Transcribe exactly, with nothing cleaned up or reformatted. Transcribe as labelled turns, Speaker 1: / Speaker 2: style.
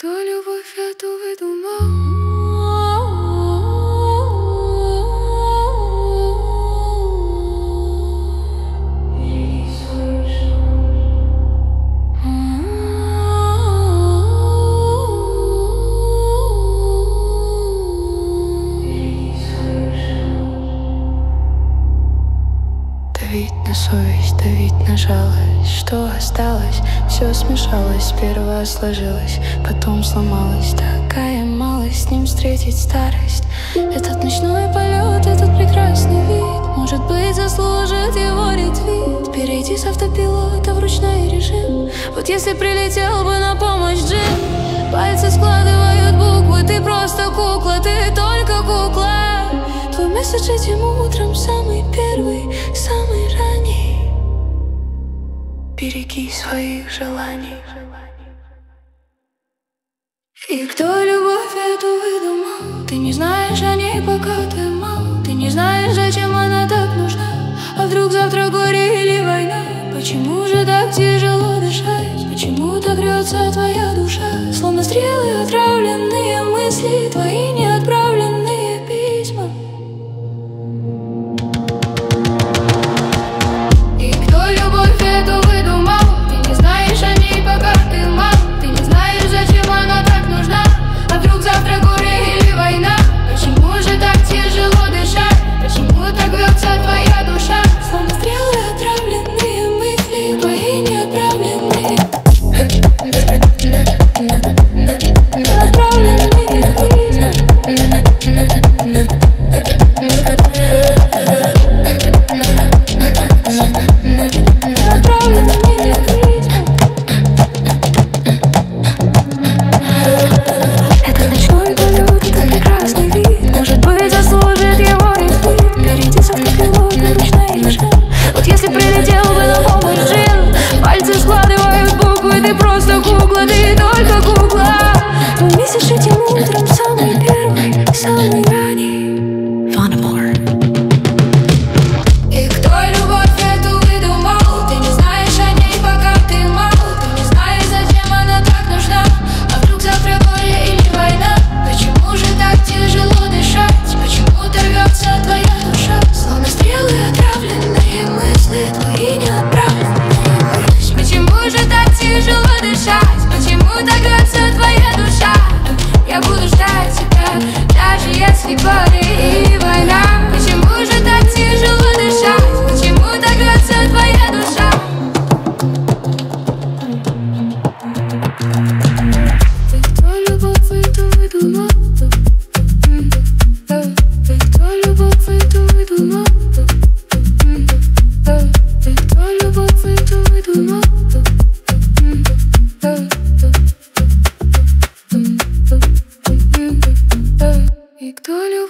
Speaker 1: Кто любовь эту выдумал?
Speaker 2: Давить на совесть, давить на жалость. Что осталось? Все смешалось. Сперва сложилось, потом сломалось. Такая малость, с ним встретить старость. Этот ночной полет, этот прекрасный вид, может быть, заслужит его ретвит. Перейти с автопилота в ручной режим. Вот если прилетел бы на помощь Джим. Пальцы складывают буквы, ты просто кукла, ты только кукла. Твой месседж этим утром самый первый, самый ранний. Береги своих желаний.
Speaker 1: И кто любовь эту выдумал? Ты не знаешь о ней, пока ты мал. Ты не знаешь, зачем она так нужна. А вдруг завтра горе или война? Почему же так тяжело дышать? Почему так рвется твоя душа? Словно стрелы, отравленные мысли, твои неотправленные письма. И кто любовь эту выдумал? Ты не знаешь о ней, пока ты мал. Ты не знаешь, зачем она так нужна. А вдруг завтра горе или война? Почему же так тяжело дышать? Почему так рвется твоя душа? Словно стрелы, отравленные мысли, твои неотправленные. Отправленные письма. Этот ночной полет, этот прекрасный вид, может быть, заслужит его ретвит. Перейди с автопилота в ручной режим. Вот если прилетел бы на помощь Джин. Пальцы складывают буквы, ты просто кукла, ты только кукла. Твой месседж этим утром самый первый, самый ранний. И кто любовь эту выдумал? Ты не знаешь о ней, пока ты мал. Ты не знаешь, зачем она так нужна. А вдруг завтра горе или война? Почему же так тяжело дышать? Почему так рвется твоя душа? Словно стрелы, отравленные мысли, твои неотправленные мысли. Почему же так тяжело дышать? Почему так рвется твоя душа? Я буду ждать тебя, даже если горе и война. Почему же так тяжело дышать? Почему так рвется твоя душа? Ты кто любовь эту выдумал? Ты кто любовь эту выдумал? Ты кто любовь эту выдумал? И кто любовь